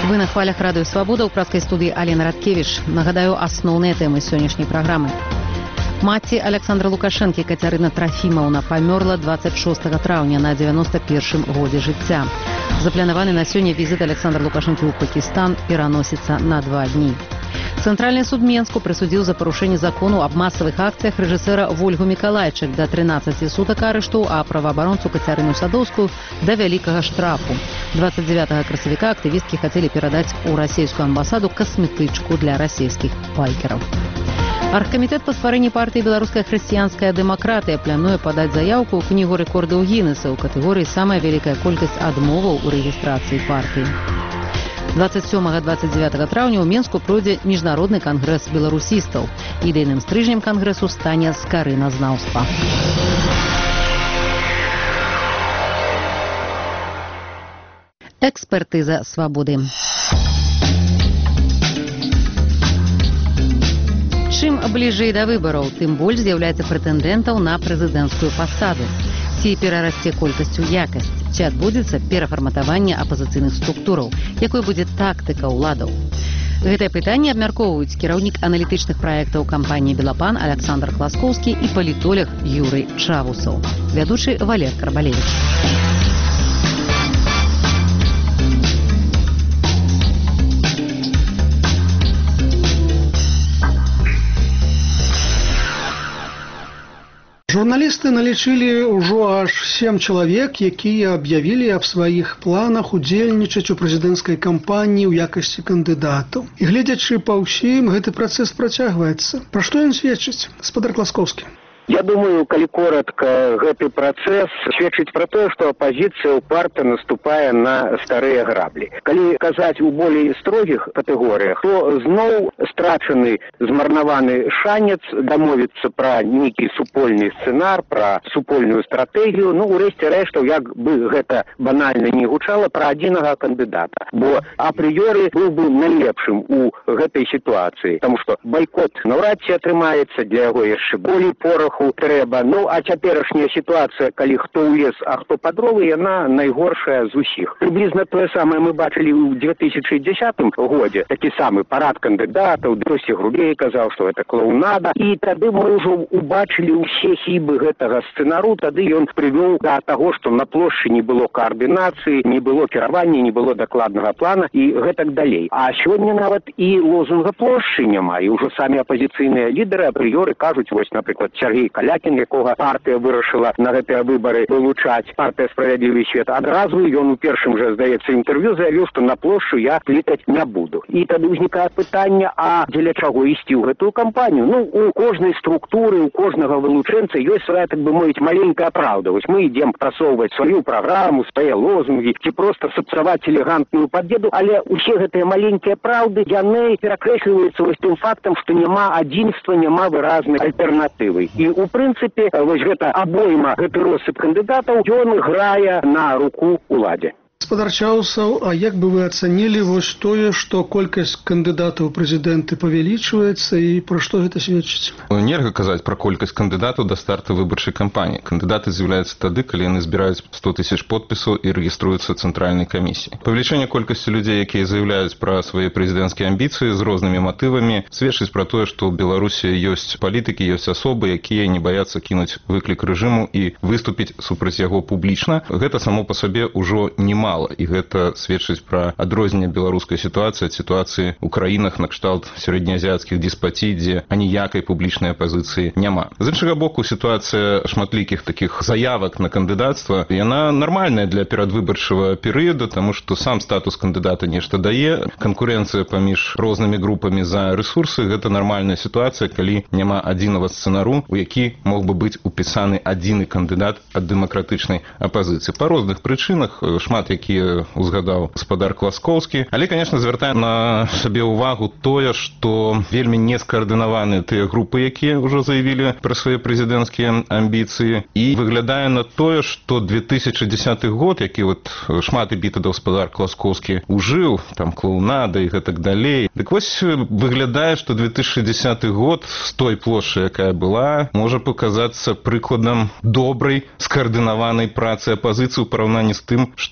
Вы на хвалях радыё «Свабода», ў празкай студыі Алена Радкевіч. Нагадаю, асноўныя тэмы сённяшняй праграмы. Маці Александра Лукашэнкі Кацярына Трафімаўна памёрла 26 траўня на 91 годзе жыцця. Запланаваны на сёння візіт Александра Лукашэнкі ў Пакістан пераносіцца на 2 дні. Цэнтральны суд Менску прысудзіў за парушэнне закону аб масавых акцыях рэжысэра Вольгу Мікалайчык да 13 сутак арышту, а праваабаронцу Кацярыну Садоўскую да вялікага штрафу. 29 красавіка актывісткі хацелі перадаць у расійскую амбасаду касметычку для расійскіх байкераў. Аргкамітэт па стварэнні партыі «Беларуская хрысціянская дэмакратыя» плануе падаць заяўку ў кнігу рэкордаў Гіннеса ў катэгорыі «Самая вялікая колькасць адмоваў у рэгістрацыі партыі». 27-29 траўня ў Менску пройдзе міжнародны кангрэс беларусістаў. Ідэйным стрыжнем кангрэсу стане скарыназнаўства. Экспертыза «Свабоды». Чым бліжэй да выбараў, тым больш з'яўляецца прэтэндэнтаў на прэзідэнцкую пасаду. Ці перарасце колькасцю якасць, ці адбудзецца перафарматаванне апазіцыйных структураў, якой будзе тактыка ўладаў. Гэтае пытанне абмяркоўваюць кіраўнік аналітычных праектаў кампаніі «Белапан» Александр Класкоўскі і палітолог Юрый Чавусаў. Вядучы Валер Карбалевіч. Журналісты налічылі ўжо аж 7 чалавек, якія аб'явілі аб сваіх планах удзельнічаць у прэзідэнцкай кампаніі ў якасці кандыдатаў. І гледзячы па ўсім, гэты працэс працягваецца. Пра што ён сведчыць, гаспадар Класкоўскі? Я думаю, калі коротко, гэты працэс сведчыць пра тое, што апазіцыя ўпарта наступае на старыя граблі. Калі казаць у болей строгіх катэгорыях, то зноў страчаны, змарнаваны шанец дамовіцца пра нейкі супольны сцэнар, пра супольную стратэгію, у рэшце рэштаў, як бы гэта банальна не гучала, пра адзінага кандыдата. Бо апрыёры быў бы найлепшым у гэтай сітуацыі, таму што байкот наўрад ці атрымаецца, для яго яшчэ болей порах трэба. А цяперашняя сітуацыя, калі хто ў лес, а хто пад дровы, яна найгоршая з усіх. Прыблізна тое самае мы бачылі ў 2010 годзе. Такі самы парад кандыдатаў, досі Грубей казаў, што гэта клоунада. І тады мы ўжо убачылі ўсе хібы гэтага сцэнару. Тады ён прывёў да таго, што на плошчы не было каардынацыі, не было кіравання, не было дакладнага плана і гэтак далей. А сёння нават і лозунга плошчы няма. І ўжо самі апазіцыйныя лідары апрыёры кажуць, вось, напрыклад, Сергей Калякін, якога партыя вырашыла на гэтыя выбары вылучаць, партыя «Справядлівы свет», адразу ён у першым жа, здаецца, інтэрв'ю заявіў, што на плошчу я клікаць не буду. І тады ўзнікае пытанне, а дзеля чаго ісці ў гэтую кампанію? У кожнай структуры, у кожнага вылучэнца ёсць свая, так бы мовіць, маленькая праўда. Вось мы ідзем прасоўваць сваю праграму, свае лозунгі, ці проста сапсаваць элегантную пад'еду, але ўсе гэтыя маленькія праўды, яны перакрэсліваюцца вось тым фактам, што няма адзінства, няма выразнай альтэрнатывы. І у прынцыпе, вось гэта абойма, гэты россып кандыдатаў, ён грае на руку уладзе. Гаспадар Чавусаў, а як бы вы ацанілі вось тое, што колькасць кандыдатаў у прэзідэнты павялічваецца і пра што гэта сведчыць? Нельга казаць пра колькасць кандыдатаў да старту выбарчай кампаніі. Кандыдаты з'яўляюцца тады, калі яны збіраюць 100 000 подпісаў і рэгіструюцца цэнтральнай камісіяй. Павелічэнне колькасці людзей, якія заяўляюць пра свае прэзідэнцкія амбіцыі з рознымі матывамі, сведчыць пра тое, што ў Беларусі ёсць палітыкі, ёсць асобы, якія не баяцца кінуць выклік рэжыму і выступіць супраць яго публічна. Гэта само па сабе ўжо немало. І гэта сведчыць пра адрозненне беларускай сітуацыі ад сітуацыі ў краінах накшталт сярэднеазіяцкіх деспатій, дзе аніякай публічнай апазіцыі няма. З іншага боку, сітуацыя шматлікіх такіх заявак на кандыдацтва, яна нармальная для перадвыбарчага перыяду, таму што сам статус кандыдата нешта дае. Канкурэнцыя паміж рознымі групамі за рэсурсы, гэта нармальная сітуацыя, калі няма адзінага сцэнару, у які мог бы быць упісаны адзіны кандыдат ад дэмакратычнай апазіцыі. Па розных прычынах, шмат якія узгадаў гаспадар Класкоўскі. Але, конечно, звяртае на сабе ўвагу тое, што вельмі не скаардынаваны тыя групы, якія ўжо заявілі пра свае прэзідэнцкія амбіцыі. І выглядае на тое, што 2010 год, які шмат эпітэтаў гаспадар Класкоўскі ужыў, там клоунада і гэтак далей. Дык вось выглядае, што 2010 год з той плошчы, якая была, можа паказацца прыкладам добрай скаардынаванай працы апазіцыі ў параўнанні з тым, што нас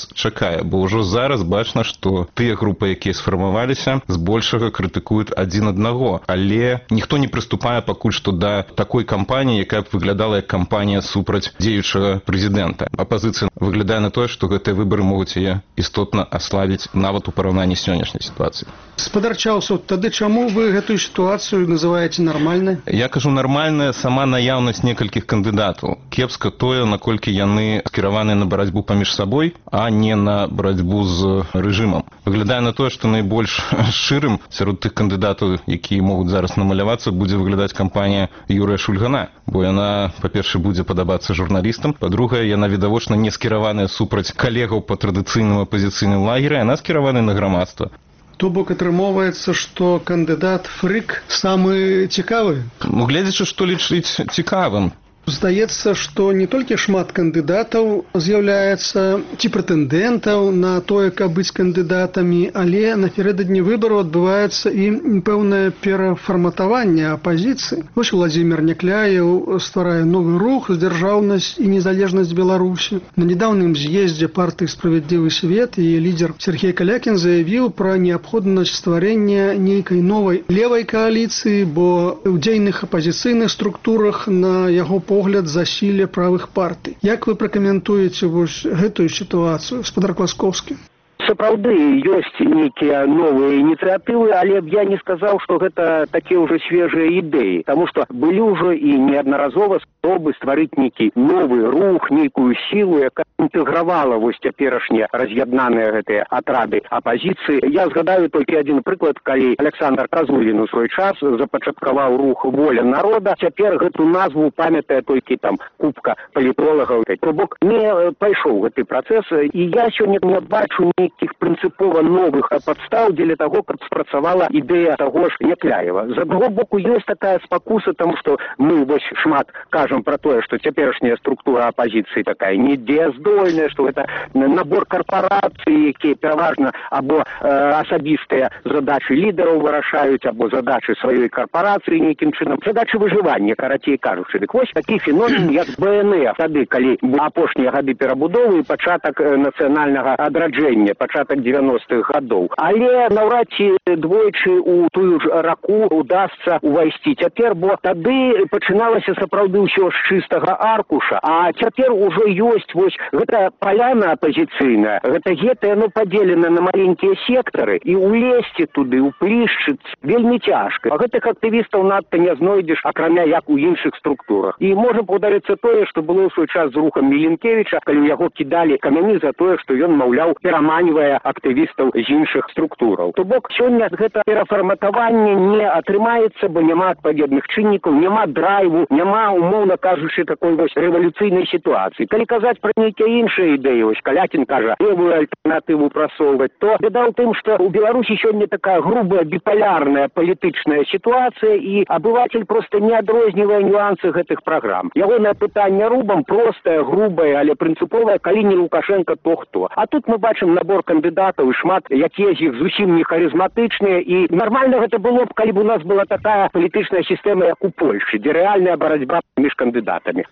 нас чакае, бо ўжо зараз бачна, што тыя групы, якія сфармаваліся, збольшага крытыкуюць адзін аднаго, але ніхто не прыступае пакуль што да такой кампаніі, якая б выглядала як кампанія супраць дзеючага прэзідэнта. Апазіцыя выглядае на тое, што гэтыя выбары могуць яе істотна аслабіць нават у параўнанні з сённяшняй сітуацыяй. Спадар Чаўсаў, тады чаму вы гэтую сітуацыю называеце нармальнай? Я кажу, нармальная сама наяўнасць некалькіх кандыдатаў. Кепска тое, наколькі яны скіраваны на барацьбу паміж сабой, а не на барацьбу з рэжымам. Выглядае на тое, што найбольш шчырым сярод тых кандыдатаў, якія могуць зараз намалявацца, будзе выглядаць кампанія Юрыя Шульгана, бо яна, па-першае, будзе падабацца журналістам, па-другае, яна відавочна не скіраваная супраць калегаў па традыцыйным апазіцыйным лагеры, яна скіравана на грамадства. То бок атрымоўваецца, што кандыдат Фрык самы цікавы? Гледзячы, што лічыць цікавым. Здаецца, што не толькі шмат кандыдатаў з'яўляецца ці прэтэндэнтаў на тое, каб быць кандыдатамі, але напярэдадні выбару адбываецца і пэўнае перафарматаванне апазіцыі. Вось Владзімір Някляеў стварае новы рух «Дзяржаўнасць і незалежнасць Беларусі». На нядаўным з'ездзе партыі «Справядлівы свет» яе лідер Сергей Калякін заявіў пра неабходнасць стварэння нейкай новай левай кааліцыі, бо ў дзейных апазіцыйных структурах на яго погляд засілля правых партый. Як вы пракаментуеце вось гэтую сітуацыю, спадар Класкоўскі? Сапраўды ёсць нейкія новыя ініцыятывы, але б я не сказаў, што гэта такія ўжо свежыя ідэі, таму што былі ўжо і неаднаразова спробы стварыць нейкі новы рух, нейкую сілу, якая інтэгравала вось цяперашнія раз'яднаныя гэтыя атрады апазіцыі. Я згадаю толькі адзін прыклад, калі Александр Казулін у свой час запачаткаваў рух «Воля народа», цяпер гэту назву памятае толькі там купка палітолагаў. То бок не пайшоў гэты працэс, і я сёння не бачу нейкіх прынцыпова новых падстаў дзеля таго, каб спрацавала ідэя таго ж Някляева. З аднаго боку ёсць такая спакуса, таму што мы вось шмат кажам пра тое, што цяперашняя структура апазіцыі такая недзеяздольная, што гэта набор карпорацый, якія пераважна або асабістыя задачы лідараў вырашаюць, або задачы сваёй карпорацыі нейкім чынам, задачы выжывання, карацей кажучы. Дык вось такі феномен, як БНР, тады, калі апошнія гады перабудовы і пачатак нацыянальнага адраджэння, пачатак 90-х гадоў. Але наўрад ці двойчы у тую ж раку удасца увайсці цяпер, бо тады пачыналася сапраўды ўсё з чыстага аркуша, а цяпер ужо ёсць вось гэта паляна апазіцыйная, гэта гета, яно падзелена на маленькія сектары, і улезці туды, уплішчыцца вельмі цяжка. А гэтых актывістаў надта не знойдзеш, акрамя як у іншых структурах. І можа паўдарыцца тое, што было ў свой час з рухам Міленкевіча, калі яго кідалі камяні за тое, што ён, маўляў, пераманьвае актывістаў з іншых структураў. То бок сёння гэта перафарматаванне не атрымаецца, бо няма адпаведных чыннікаў, няма драйву, няма, умоўна кажучы, такой вось рэвалюцыйнай сітуацыі. Калі казаць пра нейкія іншыя ідэі, вось Калякін кажа, левую альтэрнатыву прасоўваць, то беда ў тым, што ў Беларусі сёння такая грубая біпалярная палітычная сітуацыя, і абыватель проста не адрознівае нюансы гэтых праграм. Ягонае пытанне рубам простае, грубае, але прынцыповае, калі не Лукашенко, то хто. А тут мы бачым набор кандыдатаў і шмат, якія з іх зусім не харызматычныя, і нармальна гэта было б, калі б у нас была такая палітычная сістэма, як у Польшчы, дзе рэальная барацьба між кандыдатамі.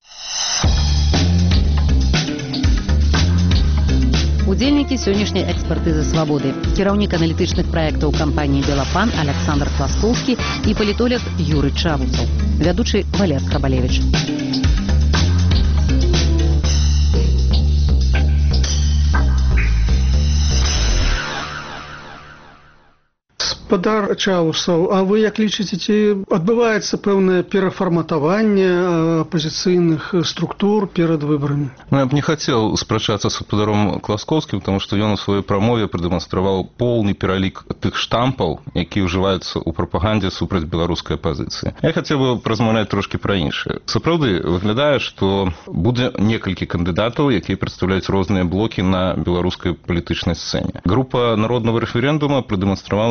Удзельнікі сённяшняй экспертызы «Свабоды». Кіраўнік аналітычных праектаў кампаніі «Белапан» Александр Класкоўскі і палітолог Юрый Чавуцаў. Вядучы Валер Скрабалевіч. Спадар Чаўсаў, а вы як лічыце, ці адбываецца пэўнае перафарматаванне апазіцыйных структур перад выбарамі? Я б не хацеў спрачацца з спадаром Класкоўскім, таму што ён у сваёй прамове прадэманстраваў поўны пералік тых штампаў, якія ўжываюцца ў прапагандзе супраць беларускай апазіцыі. Я хацеў бы празмаўляць трошкі пра іншае. Сапраўды, выглядае, што будзе некалькі кандыдатаў, якія прадстаўляюць розныя блокі на беларускай палітычнай сцэне. Група народнага рэферэндума прадэманстравала здольнасць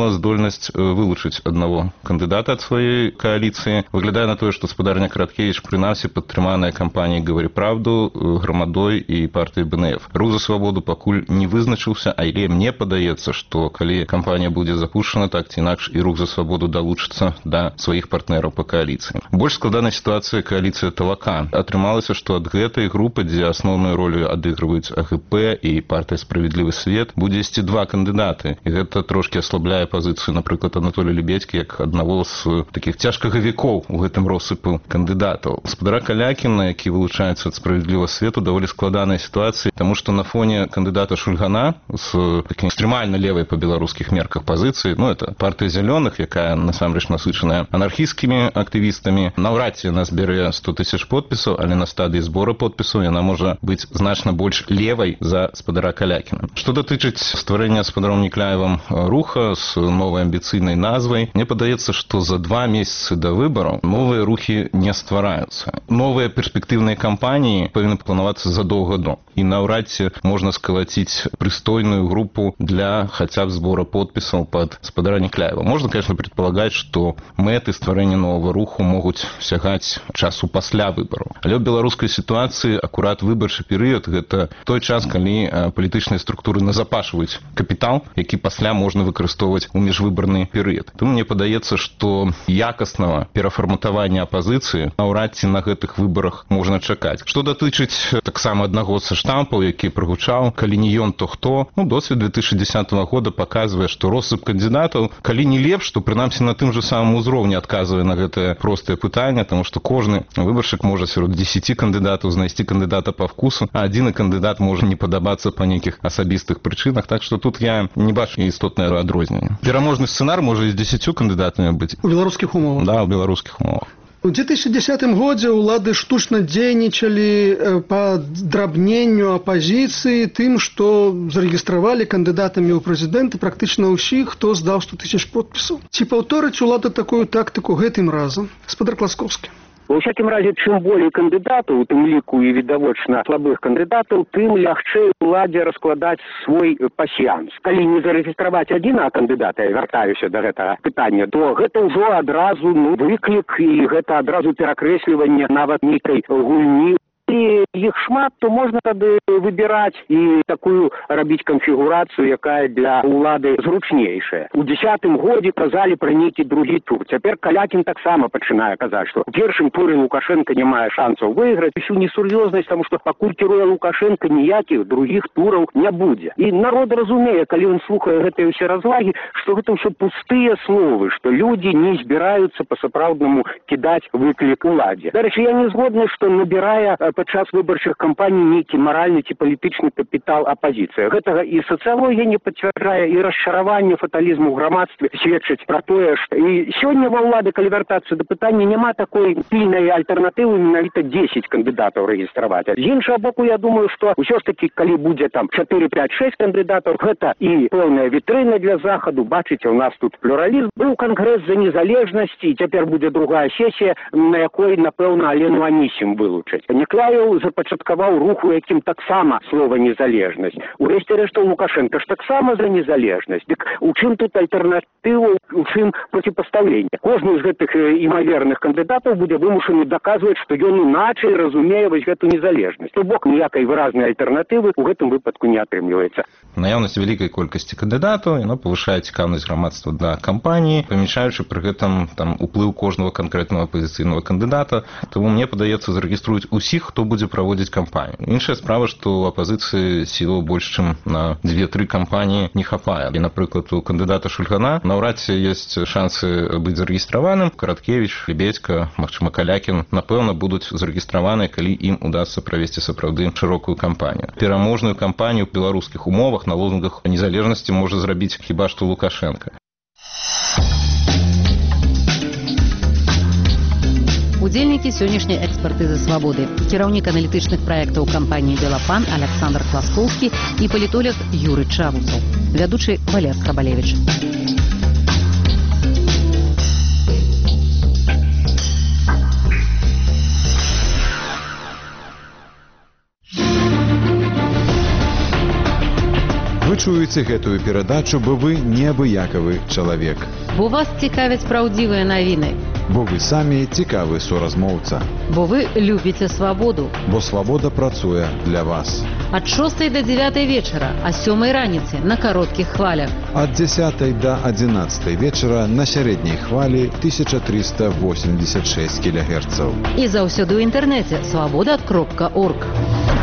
магчымасць вылучыць аднаго кандыдата ад сваёй кааліцыі. Выглядае на тое, што спадарня Караткевіч прынамсі падтрыманая кампаніяй «Говори правду», Грамадой і партыяй БНФ. Рух за свабоду пакуль не вызначыўся, але мне падаецца, што калі кампанія будзе запушчана, так ці інакш і Рух за свабоду далучыцца да сваіх партнераў па кааліцыі. Больш складаная сітуацыя кааліцыя Талака. Атрымалася, што ад гэтай групы, дзе асноўную ролю адыгрываюць АГП і партыя «Справядлівы свет», будзе ісці два кандыдаты. І гэта трошкі аслабляе пазіцыю, напрыклад, Анатолія Лебедзькі, як аднаго з такіх цяжкагавікоў у гэтым россыпу кандыдатаў. Спадара Калякіна, які вылучаецца ад «Справядлівага свету», даволі складаная сітуацыя, таму што на фоне кандыдата Шульгана з такім экстрэмальна левай па беларускіх мерках пазіцыі, это партыя зялёных, якая насамрэч насычаная анархісцкімі актывістамі, наўрад ці яна збярэ 100 000 подпісаў, але на стадыі збора подпісаў яна можа быць значна больш левай за спадара Калякіна. Што датычыць стварэння спадаром Некляевым руха з новай амбіцыйнай назвай, мне падаецца, што за 2 месяцы да выбараў новыя рухі не ствараюцца. Новыя перспектыўныя кампаніі павінны планавацца задоўга до. І наўрад ці можна скалаціць прыстойную групу для хаця б збора подпісаў пад спадара Некляева. Можно, конечно, предполагать, что мэты стварэння нового руху могуць сягаць часу пасля выбараў. Але ў беларускай сітуацыі акурат выбарчы перыяд – гэта той час, калі палітычныя структуры назапашваюць капітал, які пасля можна выкарыстоўваць у міжвыбарны перыяд. Тому мне падаецца, што якаснага перафарматавання апазіцыі наўрад ці на гэтых выбарах можна чакаць. Што датычыць таксама аднаго са штампаў, які прагучаў, калі не ён, то хто? Досвед 2010 года паказвае, што россып кандидатаў, калі не лепш, то прынамсі на тым же самым узроўні адказвае на гэтае простае пытанне, таму што кожны выбаршчык можа сярод 10 кандыдатаў знайсці кандыдата па вкусу, а адзіны кандыдат можа не падабацца па нейкіх асабістых прычынах, так што тут я не бачу істотнае адрозненне. Пераможны сцэнар можа і з 10 кандыдатамі быць. У беларускіх умовах? Да, у беларускіх умовах. У 2010 годзе ўлады штучна дзейнічалі па драбненню апазіцыі тым, што зарэгістравалі кандыдатамі ў прэзідэнты практычна ўсіх, хто здаў 100 000 подпісаў. Ці паўторыць улада такую тактыку гэтым разам? Спадар Класкоўскі. У всякім разе, чым болей кандыдатаў, у тым ліку і відавочна слабых кандыдатаў, тым лягчэй уладзе раскладаць свой пасьянс. Калі не зарэгістраваць адзінага кандыдата, я вяртаюся да гэтага пытання, то гэта ўжо адразу выклік і гэта адразу перакрэсліванне нават нейкай гульні. І іх шмат, то можна тады выбіраць і такую рабіць канфігурацыю, якая для ўлады зручнейшая. У 10-м годзе казалі пра нейкі другі тур. Цяпер Калякін таксама пачынае казаць, што у першым туры Лукашенко не мае шансаў выйграць. Усю несур'ёзнасць, таму што пакуль кіруе Лукашенко, ніякіх другіх тураў не будзе. І народ разумее, калі ён слухае гэтыя ўсе развагі, што гэта ўсё пустыя словы, што людзі не збіраюцца па-сапраўднаму кідаць выклік уладзе. Дарэчы, я не згодны, што набірае падчас выбарчых кампаній нейкі маральны ці палітычны капітал апазіцыя. Гэтага і сацыялогія не пацвярджае, і расчараванне, фаталізм у грамадстве сведчыць пра тое, што і сёння ва ўлады, калі вяртацца да пытання, няма такой пільнай альтэрнатывы менавіта 10 кандыдатаў рэгістраваць. З іншага боку, я думаю, што ўсё ж такі, калі будзе там 4, 5, 6 кандыдатаў, гэта і пэўная вітрына для захаду. Бачыце, у нас тут плюралізм. Быў кангрэс за незалежнасць, і цяпер будзе другая сесія, на якой, напэўна, Алену Анісім вылучаць. Некляеў запачаткаваў рух, у якім таксама слова незалежнасць. Урэшце рэшта Лукашенко ж таксама за незалежнасць. Дык у чым тут альтэрнатыва, у чым проціпастаўленне? Кожны з гэтых імаверных кандыдатаў будзе вымушаны даказваць, што ён іначай разумее вось гэту незалежнасць. То бок ніякай выразнай альтэрнатывы ў гэтым выпадку не атрымліваецца. Наяўнасць вялікай колькасці кандыдатаў, яна павышае цікаўнасць грамадства да кампаніі, памяншаючы пры гэтым уплыў кожнага канкрэтнага апазіцыйнага кандыдата. Таму мне падаецца, зарэгіструюць усіх, хто будзе праводзіць кампанію. Іншая справа, што ў апазіцыі сілаў больш, чым на 2-3 кампаніі не хапае. І, напрыклад, у кандыдата Шульгана наўрад ці ёсць шансы быць зарэгістраваным. Караткевіч, Лебедзька, магчыма, Калякін, напэўна, будуць зарэгістраваныя, калі ім удасца правесці сапраўды шырокую кампанію. Пераможную кампанію ў беларускіх умовах на лозунгах незалежнасці можа зрабіць хіба што Лукашенко. Удзельнікі сённяшняй экспертызы свабоды. Кіраўнік аналітычных праектаў кампаніі «Белапан» Александр Класкоўскі і палітолог Юры Чавусаў. Вядучы Валер Крабалевіч. Вы чуеце гэтую перадачу, бо вы неабыякавы чалавек. Бо вас цікавяць праўдзівыя навіны. Бо вы самі цікавы суразмоўца. Бо вы любіце свабоду. Бо свабода працуе для вас. Ад 6 до 9 вечара, а 7 раніцы на кароткіх хвалях. Ад 10 до 11 вечара на сярэдняй хвалі 1386 кГц. І заўсёды ў інтэрнэце свабода.орг.